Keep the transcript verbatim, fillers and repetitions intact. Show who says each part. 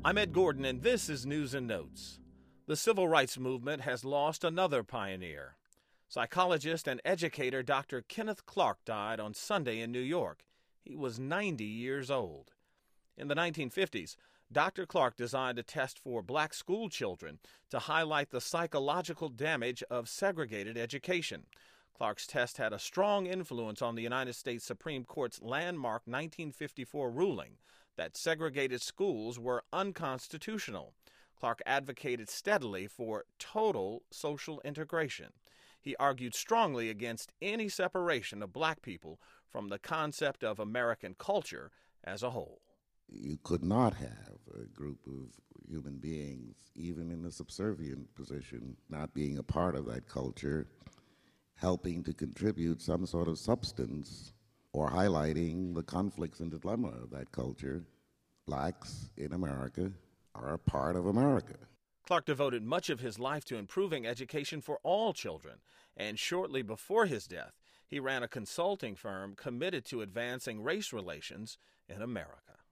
Speaker 1: I'm Ed Gordon, and this is News and Notes. The civil rights movement has lost another pioneer. Psychologist and educator Doctor Kenneth Clark died on Sunday in New York. He was ninety years old. In the nineteen fifties, Doctor Clark designed a test for black school children to highlight the psychological damage of segregated education. Clark's test had a strong influence on the United States Supreme Court's landmark nineteen fifty-four ruling that segregated schools were unconstitutional. Clark advocated steadily for total social integration. He argued strongly against any separation of black people from the concept of American culture as a whole.
Speaker 2: You could not have a group of human beings, even in a subservient position, not being a part of that culture, helping to contribute some sort of substance or highlighting the conflicts and dilemma of that culture. Blacks in America are a part of America.
Speaker 1: Clark devoted much of his life to improving education for all children, and shortly before his death, he ran a consulting firm committed to advancing race relations in America.